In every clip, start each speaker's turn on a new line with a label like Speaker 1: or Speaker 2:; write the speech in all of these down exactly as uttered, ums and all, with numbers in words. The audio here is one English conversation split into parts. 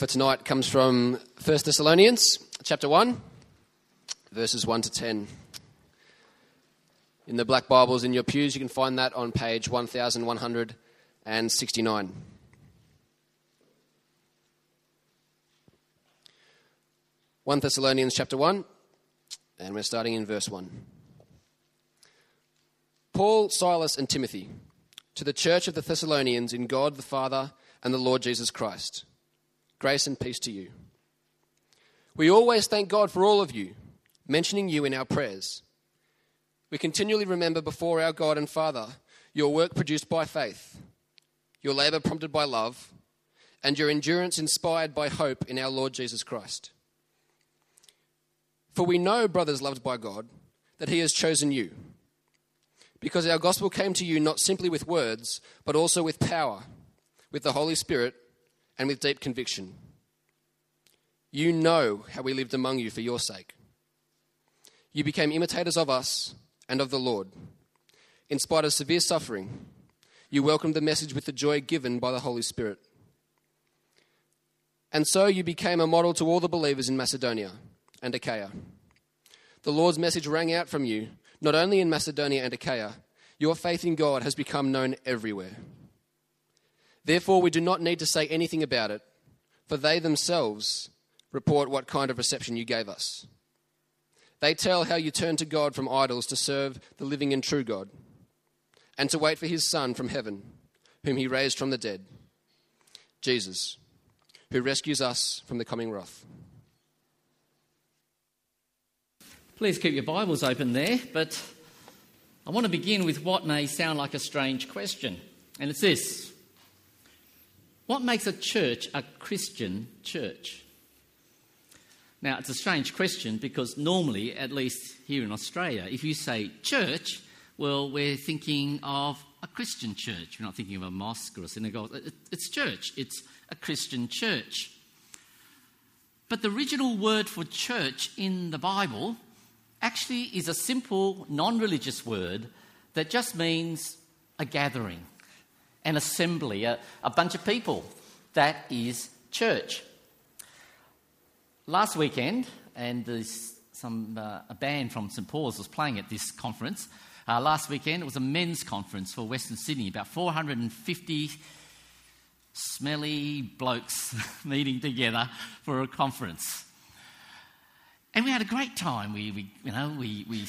Speaker 1: for tonight comes from First Thessalonians chapter one, verses one to ten. In the black Bibles in your pews, you can find that on page one thousand one hundred sixty-nine. First Thessalonians chapter one, and we're starting in verse one. Paul, Silas, and Timothy, to the church of the Thessalonians in God the Father and the Lord Jesus Christ, grace and peace to you. We always thank God for all of you, mentioning you in our prayers. We continually remember before our God and Father your work produced by faith, your labour prompted by love, and your endurance inspired by hope in our Lord Jesus Christ. For we know, brothers loved by God, that he has chosen you, because our gospel came to you not simply with words, but also with power, with the Holy Spirit, and with deep conviction. You know how we lived among you for your sake. You became imitators of us and of the Lord. In spite of severe suffering, you welcomed the message with the joy given by the Holy Spirit. And so you became a model to all the believers in Macedonia and Achaia. The Lord's message rang out from you, not only in Macedonia and Achaia. Your faith in God has become known everywhere. Therefore, we do not need to say anything about it, for they themselves report what kind of reception you gave us. They tell how you turned to God from idols to serve the living and true God, and to wait for his Son from heaven, whom he raised from the dead, Jesus, who rescues us from the coming wrath.
Speaker 2: Please keep your Bibles open there, but I want to begin with what may sound like a strange question, and it's this. What makes a church a Christian church? Now, it's a strange question because normally, at least here in Australia, if you say church, well, we're thinking of a Christian church. We're not thinking of a mosque or a synagogue. It's church. It's a Christian church. But the original word for church in the Bible actually is a simple, non-religious word that just means a gathering, an assembly, a, a bunch of people. That is church. Last weekend, and there's some uh, a band from St Paul's was playing at this conference. Uh, last weekend, it was a men's conference for Western Sydney, about four hundred fifty smelly blokes meeting together for a conference. And we had a great time. We, we you know, we, we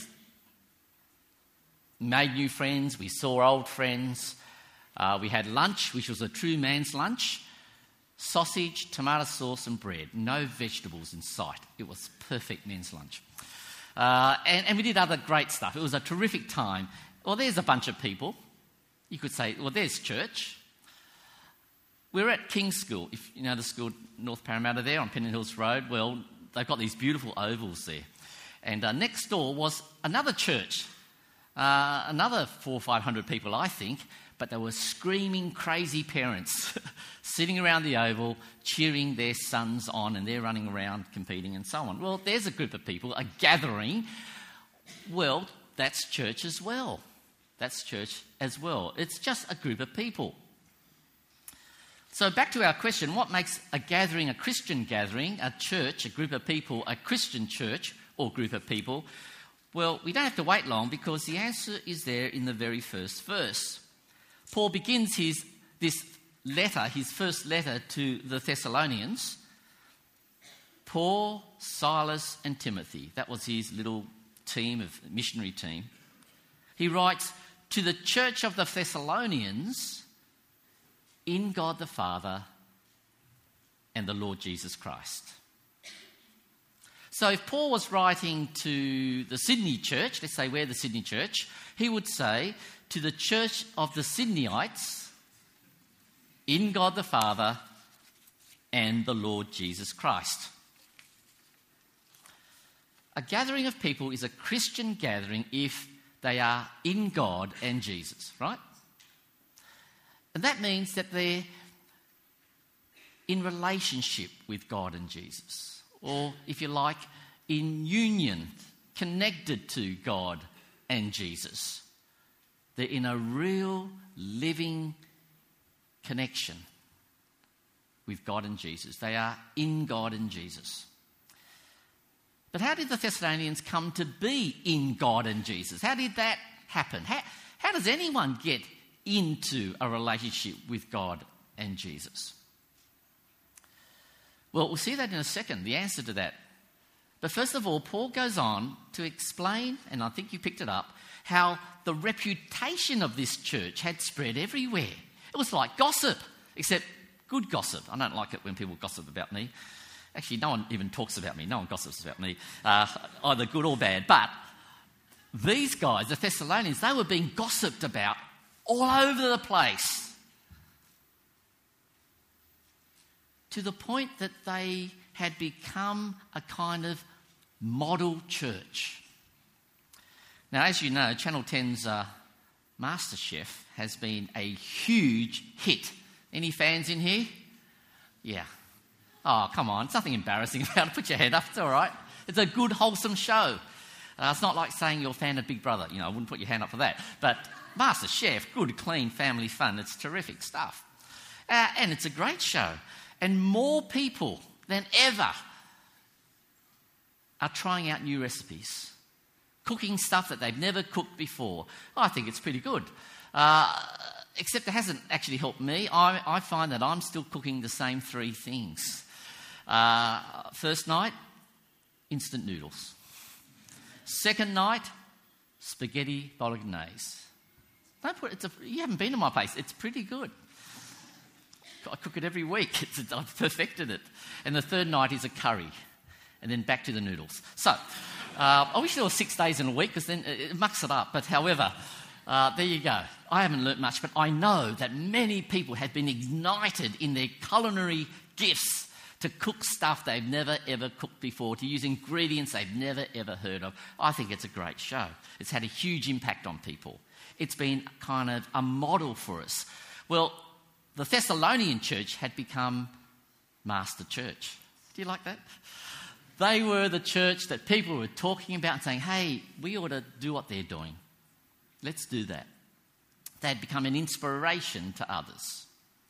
Speaker 2: made new friends. We saw old friends. Uh, we had lunch, which was a true man's lunch. Sausage, tomato sauce and bread. No vegetables in sight. It was perfect men's lunch. Uh, and, and we did other great stuff. It was a terrific time. Well, there's a bunch of people. You could say, well, there's church. We're at King's School. If you know the school, North Parramatta there on Pennant Hills Road, well, they've got these beautiful ovals there. And uh, next door was another church. Uh, another four or five hundred people, I think. But they were screaming, crazy parents sitting around the oval, cheering their sons on, and they're running around competing and so on. Well, there's a group of people, a gathering. Well, that's church as well. That's church as well. It's just a group of people. So back to our question, what makes a gathering a Christian gathering, a church, a group of people, a Christian church or group of people? Well, we don't have to wait long because the answer is there in the very first verse. Paul begins his this letter, his first letter to the Thessalonians. Paul, Silas and Timothy. That was his little team of missionary team. He writes, to the church of the Thessalonians in God the Father and the Lord Jesus Christ. So if Paul was writing to the Sydney church, let's say we're the Sydney church, he would say, to the church of the Sydneyites in God the Father and the Lord Jesus Christ. A gathering of people is a Christian gathering if they are in God and Jesus, right? And that means that they're in relationship with God and Jesus, or if you like, in union, connected to God and Jesus. They're in a real living connection. with God and Jesus. They are in God and Jesus. But how did the Thessalonians come to be in God and Jesus? How did that happen? How, how does anyone get into a relationship with God and Jesus? Well, we'll see that in a second, the answer to that. But first of all, Paul goes on to explain, and I think you picked it up, how the reputation of this church had spread everywhere. It was like gossip, except good gossip. I don't like it when people gossip about me. Actually, no one even talks about me. No one gossips about me, uh, either good or bad. But these guys, the Thessalonians, they were being gossiped about all over the place, to the point that they had become a kind of model church. Now, as you know, Channel ten's uh, MasterChef has been a huge hit. Any fans in here? Yeah. Oh, come on. It's nothing embarrassing about it. Put your hand up. It's all right. It's a good, wholesome show. Uh, it's not like saying you're a fan of Big Brother. You know, I wouldn't put your hand up for that. But MasterChef, good, clean, family fun. It's terrific stuff. Uh, and it's a great show. And more people than ever are trying out new recipes, cooking stuff that they've never cooked before. I think it's pretty good. Uh, except it hasn't actually helped me. I, I find that I'm still cooking the same three things. Uh, first night, instant noodles. Second night, spaghetti bolognese. Don't put, it's a, you haven't been to my place. It's pretty good. I cook it every week. It's, I've perfected it. And the third night is a curry. And then back to the noodles. So, uh, I wish there were six days in a week, because then it, it mucks it up. But however, uh, there you go. I haven't learnt much, but I know that many people have been ignited in their culinary gifts to cook stuff they've never, ever cooked before, to use ingredients they've never, ever heard of. I think it's a great show. It's had a huge impact on people. It's been kind of a model for us. Well, the Thessalonian church had become master church. Do you like that? They were the church that people were talking about and saying, hey, we ought to do what they're doing. Let's do that. They had become an inspiration to others.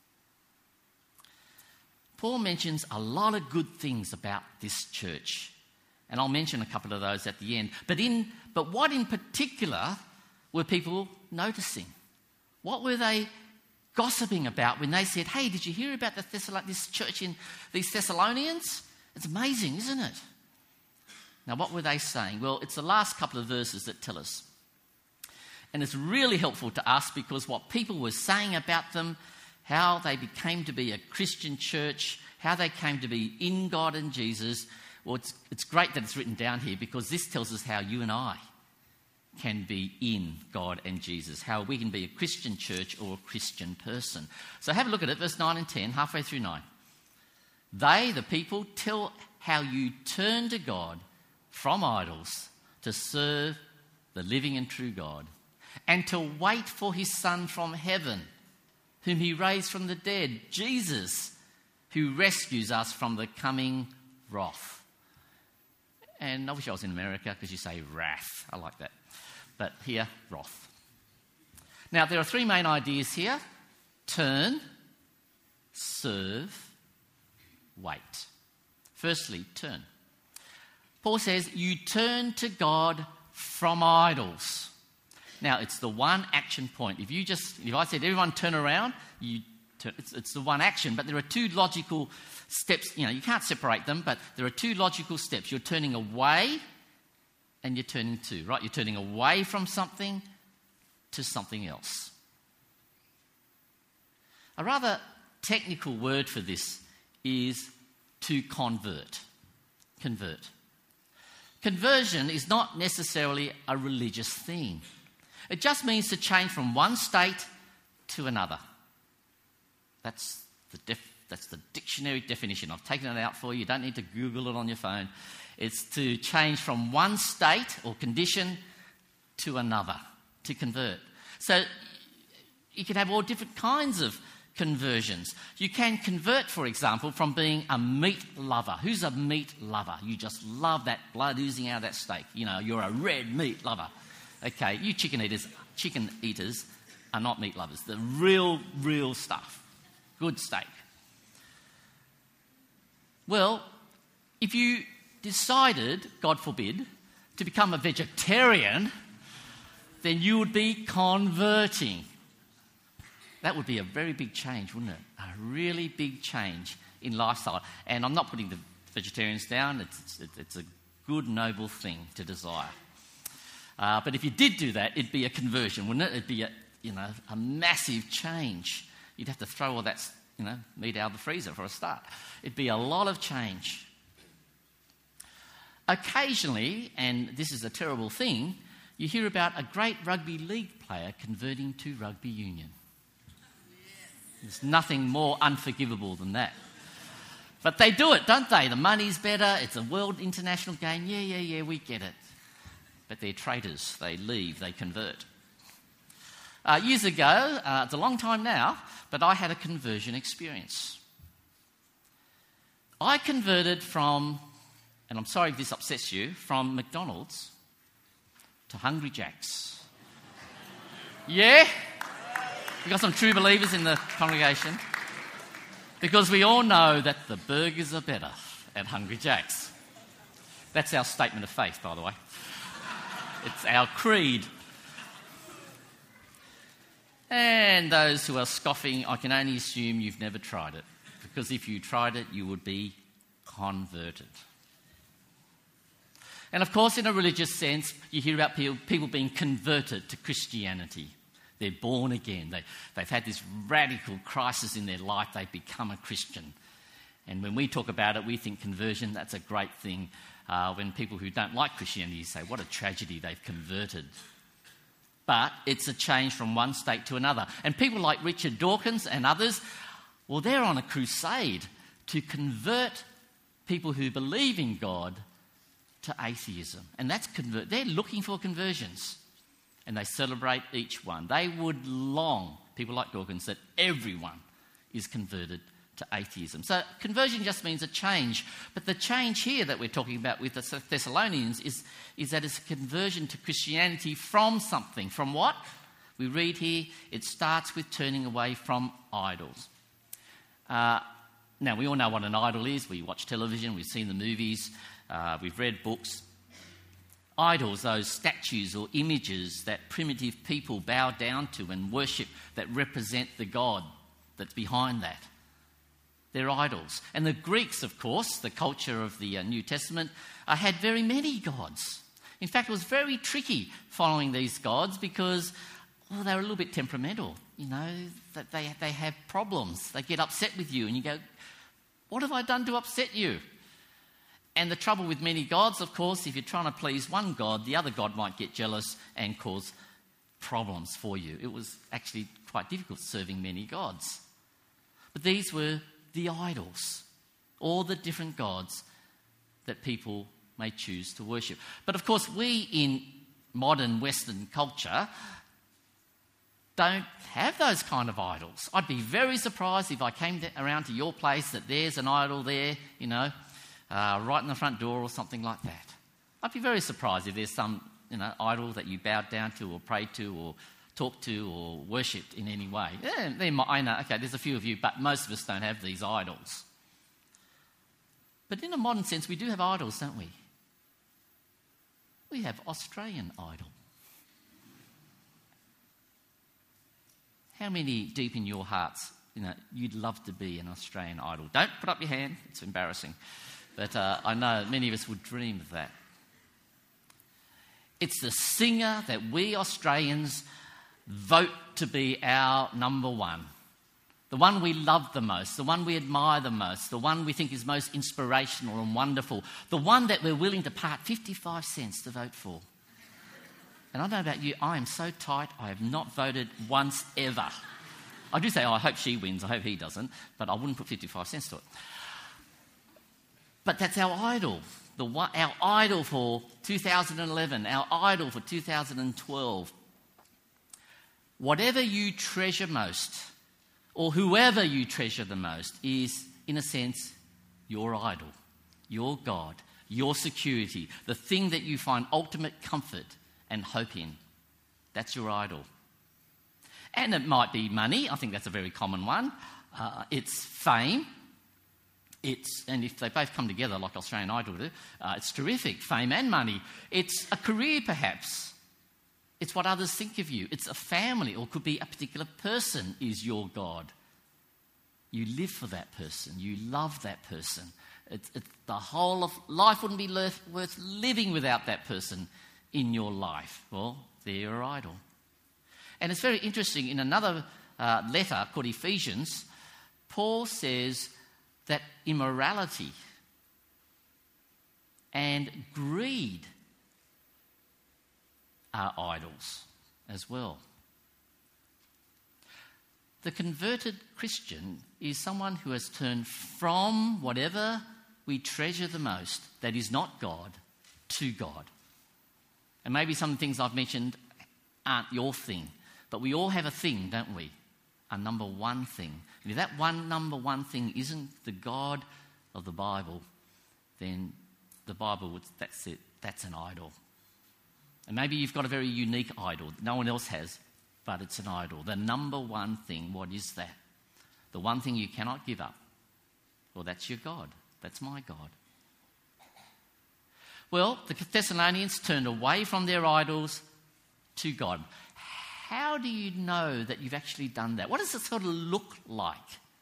Speaker 2: Paul mentions a lot of good things about this church, and I'll mention a couple of those at the end. But in but what in particular were people noticing? What were they gossiping about when they said, hey, did you hear about the Thessalon- this church in these Thessalonians? It's amazing, isn't it? Now, what were they saying? Well, it's the last couple of verses that tell us. And it's really helpful to us, because what people were saying about them, how they became to be a Christian church, how they came to be in God and Jesus, well, it's, it's great that it's written down here, because this tells us how you and I can be in God and Jesus, how we can be a Christian church or a Christian person. So have a look at it, verse nine and ten, halfway through nine. They, the people, tell how you turn to God from idols to serve the living and true God, and to wait for his Son from heaven, whom he raised from the dead, Jesus, who rescues us from the coming wrath. And I wish I was in America, because you say wrath. I like that. But here, wrath. Now, there are three main ideas here. Turn, serve, wait. Firstly, turn. Paul says, you turn to God from idols. Now, it's the one action point. If you just, if I said everyone turn around, you turn, it's, it's the one action, but there are two logical steps. You know, you can't separate them, but there are two logical steps. You're turning away and you're turning to, right? You're turning away from something to something else. A rather technical word for this is to convert. Convert. Conversion is not necessarily a religious theme. It just means to change from one state to another. That's the def- that's the dictionary definition. I've taken it out for you. You don't need to Google it on your phone. It's to change from one state or condition to another, to convert. So you can have all different kinds of conversions. You can convert, for example, from being a meat lover. Who's a meat lover? You just love that blood oozing out of that steak. You know, you're a red meat lover. Okay, you chicken eaters, chicken eaters are not meat lovers. The real, real stuff. Good steak. Well, if you decided, God forbid, to become a vegetarian, then you would be converting. That would be a very big change, wouldn't it? A really big change in lifestyle. And I'm not putting the vegetarians down. It's, it's, it's a good, noble thing to desire. Uh, but if you did do that, it'd be a conversion, wouldn't it? It'd be a, you know, a massive change. You'd have to throw all that, you know, meat out of the freezer for a start. It'd be a lot of change. Occasionally, and this is a terrible thing, you hear about a great rugby league player converting to rugby union. There's nothing more unforgivable than that. But they do it, don't they? The money's better, it's a world international game. Yeah, yeah, yeah, we get it. But they're traitors. They leave, they convert. Uh, years ago, uh, it's a long time now, but I had a conversion experience. I converted from, and I'm sorry if this upsets you, from McDonald's to Hungry Jack's. Yeah? We've got some true believers in the congregation. Because we all know that the burgers are better at Hungry Jack's. That's our statement of faith, by the way. It's our creed. And those who are scoffing, I can only assume you've never tried it. Because if you tried it, you would be converted. And of course, in a religious sense, you hear about people, people being converted to Christianity. They're born again. They, they've had this radical crisis in their life. They've become a Christian. And when we talk about it, we think conversion, that's a great thing. Uh, when people who don't like Christianity say, what a tragedy, they've converted. But it's a change from one state to another. And people like Richard Dawkins and others, well, they're on a crusade to convert people who believe in God to atheism. And that's convert. They're looking for conversions. And they celebrate each one. They would long, people like Dawkins, that everyone is converted to atheism. So conversion just means a change. But the change here that we're talking about with the Thessalonians is, is that it's a conversion to Christianity from something. From what? We read here, it starts with turning away from idols. Uh, now, we all know what an idol is. We watch television, we've seen the movies, uh, we've read books. Idols, those statues or images that primitive people bow down to and worship that represent the God that's behind that. They're idols. And the Greeks, of course, the culture of the uh, New Testament, uh, had very many gods. In fact, it was very tricky following these gods because, well, they were a little bit temperamental. You know, that they, they have problems. They get upset with you and you go, what have I done to upset you? And the trouble with many gods, of course, if you're trying to please one god, the other god might get jealous and cause problems for you. It was actually quite difficult serving many gods. But these were the idols, all the different gods that people may choose to worship. But of course, we in modern Western culture don't have those kind of idols. I'd be very surprised if I came to, around to your place that there's an idol there, you know, uh, right in the front door or something like that. I'd be very surprised if there's some, you know, idol that you bowed down to or prayed to or talked to or worshipped in any way. Yeah, they might, I know, okay, there's a few of you, but most of us don't have these idols. But in a modern sense, we do have idols, don't we? We have Australian Idol. How many deep in your hearts, you know, you'd love to be an Australian Idol? Don't put up your hand, it's embarrassing. But uh, I know many of us would dream of that. It's the singer that we Australians vote to be our number one. The one we love the most, the one we admire the most, the one we think is most inspirational and wonderful, the one that we're willing to part fifty-five cents to vote for. And I don't know about you, I am so tight, I have not voted once ever. I do say, oh, I hope she wins, I hope he doesn't, but I wouldn't put fifty-five cents to it. But that's our idol. The one, our idol for two thousand eleven, our idol for two thousand twelve. Whatever you treasure most, or whoever you treasure the most, is, in a sense, your idol, your God, your security, the thing that you find ultimate comfort and hope in. That's your idol. And it might be money. I think that's a very common one. Uh, it's fame. It's, and if they both come together like Australian Idol do, uh, it's terrific, fame and money. It's a career perhaps. It's what others think of you. It's a family, or could be a particular person is your God. You live for that person. You love that person. It's, it's, the whole of life wouldn't be worth, worth living without that person in your life. Well, they're your idol. And it's very interesting, in another uh, letter called Ephesians, Paul says that immorality and greed are idols as well. The converted Christian is someone who has turned from whatever we treasure the most, that is not God, to God. And maybe some things I've mentioned aren't your thing, but we all have a thing, don't we? A number one thing. And if that one number one thing isn't the God of the Bible, then the Bible, would, that's it, that's an idol. And maybe you've got a very unique idol that no one else has, but it's an idol. The number one thing, what is that? The one thing you cannot give up. Well, that's your God. That's my God. Well, the Thessalonians turned away from their idols to God. How do you know that you've actually done that? What does it sort of look like?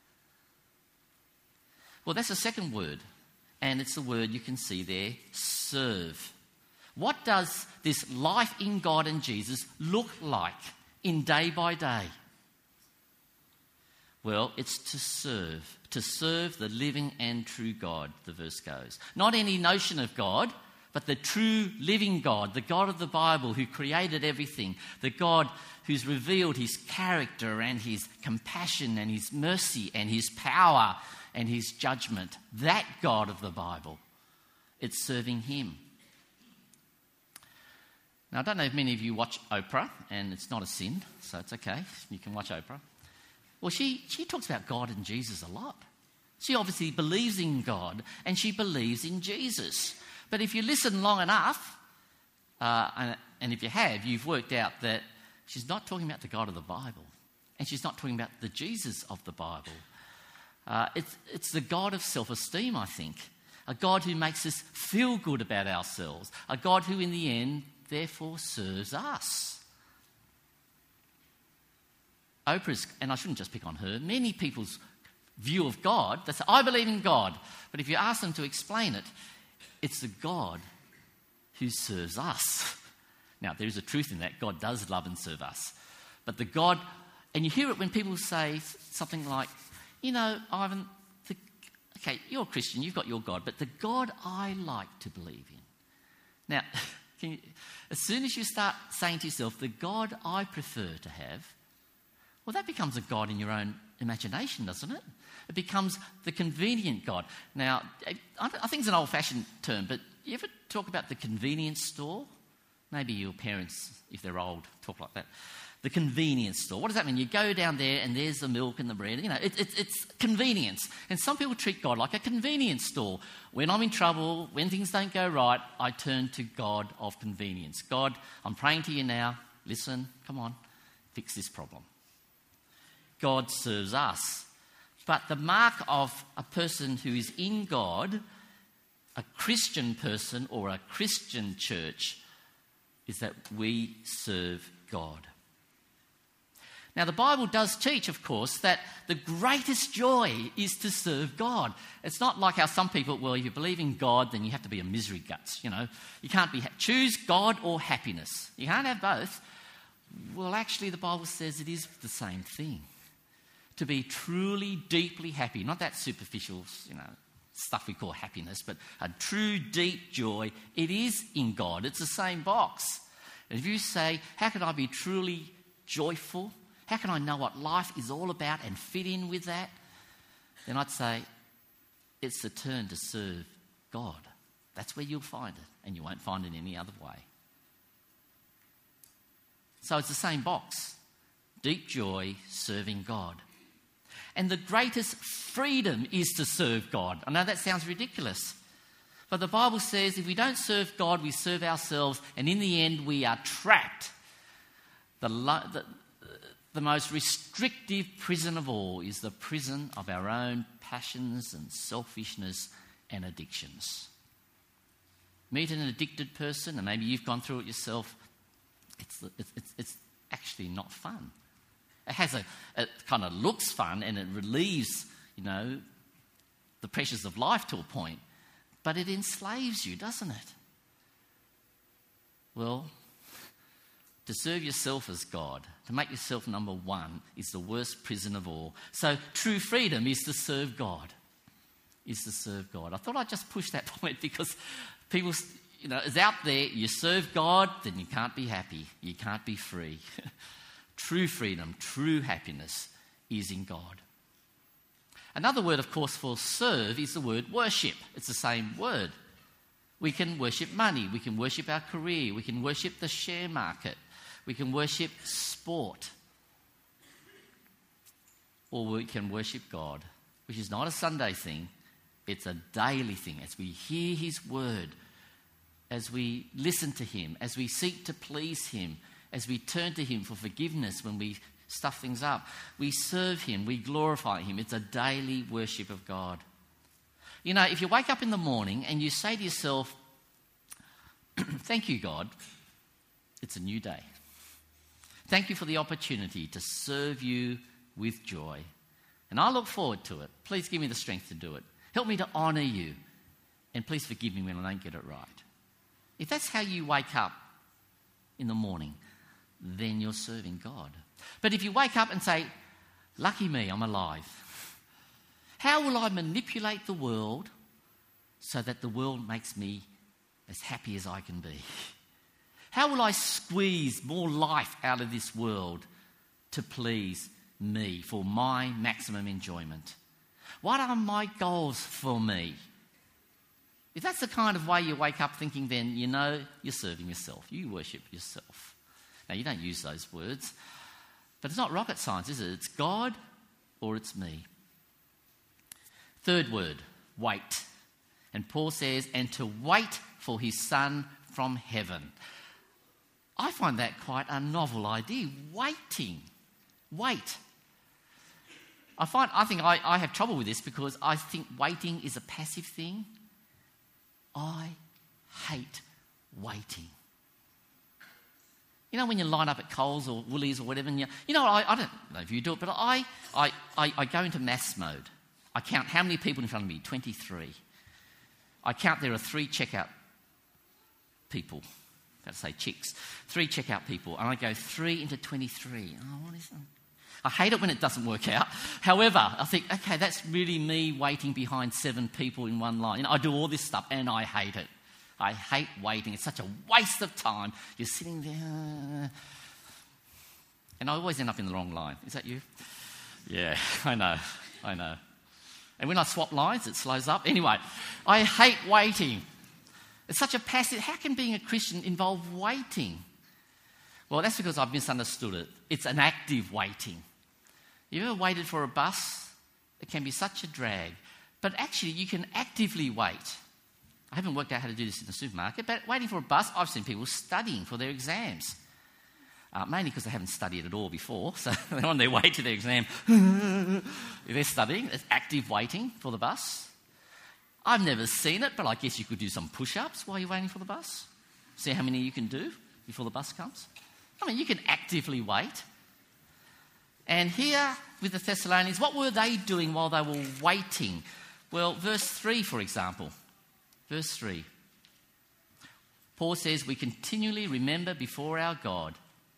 Speaker 2: Well, that's a second word, and it's the word you can see there, serve. What does this life in God and Jesus look like in day by day? Well, it's to serve, to serve the living and true God, the verse goes. Not any notion of God, but the true living God, the God of the Bible who created everything, the God who's revealed his character and his compassion and his mercy and his power and his judgment. That God of the Bible. It's serving him. Now, I don't know if many of you watch Oprah, and it's not a sin, so it's okay. You can watch Oprah. Well, she, she talks about God and Jesus a lot. She obviously believes in God, and she believes in Jesus. But if you listen long enough, uh, and, and if you have, you've worked out that she's not talking about the God of the Bible, and she's not talking about the Jesus of the Bible. Uh, it's, it's the God of self-esteem, I think. A God who makes us feel good about ourselves. A God who, in the end, therefore serves us. Oprah's, and I shouldn't just pick on her, many people's view of God, they say, I believe in God. But if you ask them to explain it, it's the God who serves us. Now, there is a truth in that. God does love and serve us. But the God, and you hear it when people say something like, you know, Ivan, the, okay, you're a Christian, you've got your God, but the God I like to believe in. Now, can you, as soon as you start saying to yourself, the God I prefer to have, well, that becomes a God in your own imagination, doesn't it? It becomes the convenient God. Now, I think it's an old-fashioned term, but you ever talk about the convenience store? Maybe your parents, if they're old, talk like that. The convenience store. What does that mean? You go down there and there's the milk and the bread. You know, it, it, it's convenience. And some people treat God like a convenience store. When I'm in trouble, when things don't go right, I turn to God of convenience. God, I'm praying to you now. Listen, come on, fix this problem. God serves us. But the mark of a person who is in God, a Christian person or a Christian church, is that we serve God. Now, the Bible does teach, of course, that the greatest joy is to serve God. It's not like how some people, well, if you believe in God, then you have to be a misery guts, you know. You can't be, ha- choose God or happiness. You can't have both. Well, actually, the Bible says it is the same thing. To be truly, deeply happy, not that superficial, you know, stuff we call happiness, but a true, deep joy, it is in God. It's the same box. And if you say, how can I be truly joyful? How can I know what life is all about and fit in with that? Then I'd say, it's the turn to serve God. That's where you'll find it, and you won't find it any other way. So it's the same box. Deep joy, serving God. And the greatest freedom is to serve God. I know that sounds ridiculous. But the Bible says if we don't serve God, we serve ourselves. And in the end, we are trapped. The, lo- the, the most restrictive prison of all is the prison of our own passions and selfishness and addictions. Meet an addicted person, and maybe you've gone through it yourself. It's, it's, it's, it's actually not fun. It has a, it kind of looks fun, and it relieves, you know, the pressures of life to a point, but it enslaves you, doesn't it? Well, to serve yourself as God, to make yourself number one, is the worst prison of all. So true freedom is to serve God. Is to serve God. I thought I'd just push that point because people, you know, it's out there. You serve God, then you can't be happy. You can't be free. True freedom, true happiness is in God. Another word, of course, for serve is the word worship. It's the same word. We can worship money. We can worship our career. We can worship the share market. We can worship sport. Or we can worship God, which is not a Sunday thing. It's a daily thing. As we hear his word, as we listen to him, as we seek to please him, as we turn to him for forgiveness when we stuff things up, we serve him, we glorify him. It's a daily worship of God. You know, if you wake up in the morning and you say to yourself, thank you, God, it's a new day. Thank you for the opportunity to serve you with joy. And I look forward to it. Please give me the strength to do it. Help me to honour you. And please forgive me when I don't get it right. If that's how you wake up in the morning, then you're serving God. But if you wake up and say, lucky me, I'm alive. How will I manipulate the world so that the world makes me as happy as I can be? How will I squeeze more life out of this world to please me for my maximum enjoyment? What are my goals for me? If that's the kind of way you wake up thinking, then you know you're serving yourself. You worship yourself. Now, you don't use those words, but it's not rocket science, is it? It's God or it's me. Third word, wait. And Paul says, and to wait for his Son from heaven. I find that quite a novel idea. Waiting. Wait. I find I think I, I have trouble with this because I think waiting is a passive thing. I hate waiting. You know, when you line up at Coles or Woolies or whatever, and you, you know, I, I don't know if you do it, but I, I, I, I go into maths mode. I count how many people in front of me, twenty-three. I count there are three checkout people. I've got to say chicks. Three checkout people, and I go three into twenty-three. Oh, what is that? I hate it when it doesn't work out. However, I think, okay, that's really me waiting behind seven people in one line. You know, I do all this stuff, and I hate it. I hate waiting. It's such a waste of time. You're sitting there, and I always end up in the wrong line. Is that you? Yeah, I know, I know. And when I swap lines, it slows up. Anyway, I hate waiting. It's such a passive... How can being a Christian involve waiting? Well, that's because I've misunderstood it. It's an active waiting. You ever waited for a bus? It can be such a drag. But actually, you can actively wait. I haven't worked out how to do this in the supermarket, but waiting for a bus, I've seen people studying for their exams. Uh, mainly because they haven't studied at all before, so they're on their way to their exam. They're studying. It's active waiting for the bus. I've never seen it, but I guess you could do some push-ups while you're waiting for the bus. See how many you can do before the bus comes. I mean, you can actively wait. And here with the Thessalonians, what were they doing while they were waiting? Well, verse three, for example. Verse three. Paul says, we continually remember before our God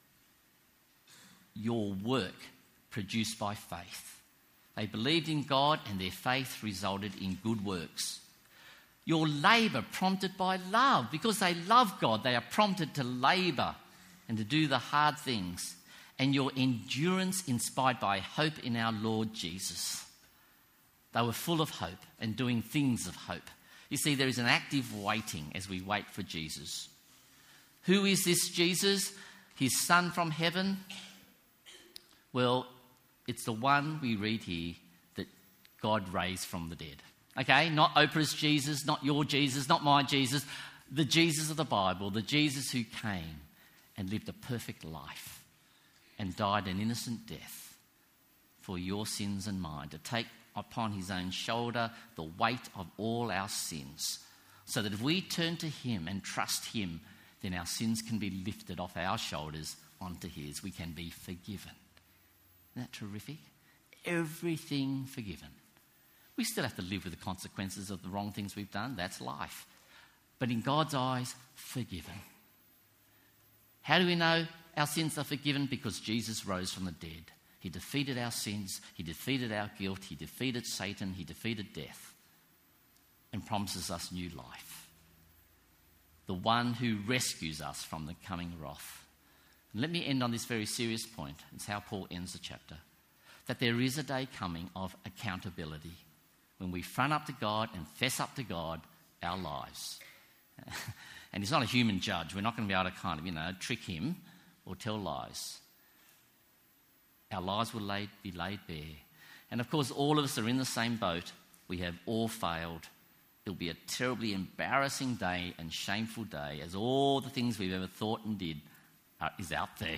Speaker 2: your work produced by faith. They believed in God and their faith resulted in good works. Your labour prompted by love. Because they love God, they are prompted to labour and to do the hard things. And your endurance inspired by hope in our Lord Jesus. They were full of hope and doing things of hope. You see, there is an active waiting as we wait for Jesus. Who is this Jesus? His Son from heaven? Well, it's the one we read here that God raised from the dead. Okay, not Oprah's Jesus, not your Jesus, not my Jesus. The Jesus of the Bible, the Jesus who came and lived a perfect life. and died an innocent death for your sins and mine, to take upon his own shoulder the weight of all our sins, so that if we turn to him and trust him, then our sins can be lifted off our shoulders onto his. We can be forgiven. Isn't that terrific? Everything forgiven. We still have to live with the consequences of the wrong things we've done. That's life. But in God's eyes, forgiven. How do we know our sins are forgiven? Because Jesus rose from the dead. He defeated our sins. He defeated our guilt. He defeated Satan. He defeated death. And promises us new life. The one who rescues us from the coming wrath. And let me end on this very serious point. It's how Paul ends the chapter. That there is a day coming of accountability, when we front up to God and fess up to God our lives. And he's not a human judge. We're not going to be able to kind of, you know, trick him or tell lies. Our lives will laid, be laid bare. And of course, all of us are in the same boat. We have all failed. It'll be a terribly embarrassing day and shameful day, as all the things we've ever thought and did are, is out there.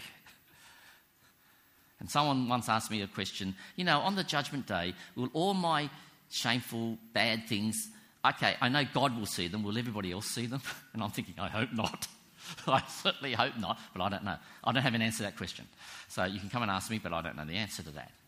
Speaker 2: And someone once asked me a question, you know, on the judgment day, will all my shameful, bad things, okay, I know God will see them, will everybody else see them? And I'm thinking, I hope not. I certainly hope not, but I don't know. I don't have an answer to that question. So you can come and ask me, but I don't know the answer to that.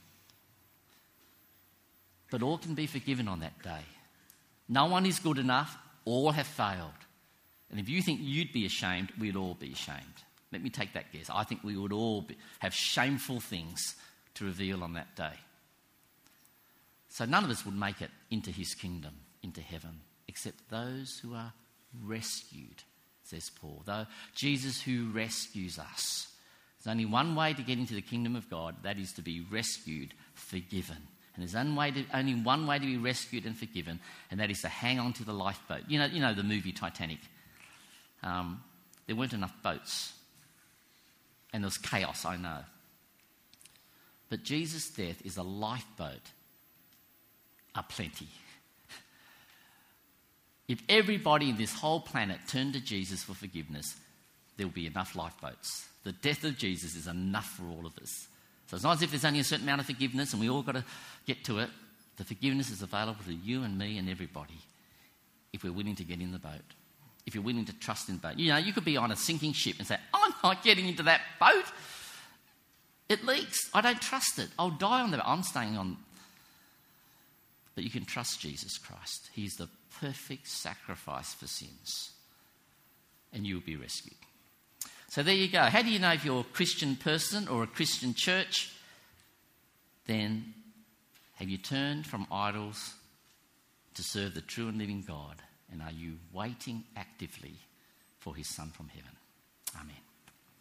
Speaker 2: But all can be forgiven on that day. No one is good enough, all have failed. And if you think you'd be ashamed, we'd all be ashamed. Let me take that guess. I think we would all be, have shameful things to reveal on that day. So none of us would make it into his kingdom, into heaven, except those who are rescued, says Paul. Though Jesus who rescues us. There's only one way to get into the kingdom of God, that is to be rescued, forgiven. And there's only, way to, only one way to be rescued and forgiven, and that is to hang on to the lifeboat. You know, you know the movie Titanic. Um, there weren't enough boats. And there was chaos, I know. But Jesus' death is a lifeboat aplenty. If everybody in this whole planet turned to Jesus for forgiveness, there will be enough lifeboats. The death of Jesus is enough for all of us. So it's not as if there's only a certain amount of forgiveness and we all got to get to it. The forgiveness is available to you and me and everybody if we're willing to get in the boat. If you're willing to trust in the boat. You know, you could be on a sinking ship and say, I'm not getting into that boat. It leaks. I don't trust it. I'll die on the boat. I'm staying on. But you can trust Jesus Christ. He's the perfect sacrifice for sins. And you will be rescued. So there you go. How do you know if you're a Christian person or a Christian church? Then have you turned from idols to serve the true and living God? And are you waiting actively for his Son from heaven? Amen.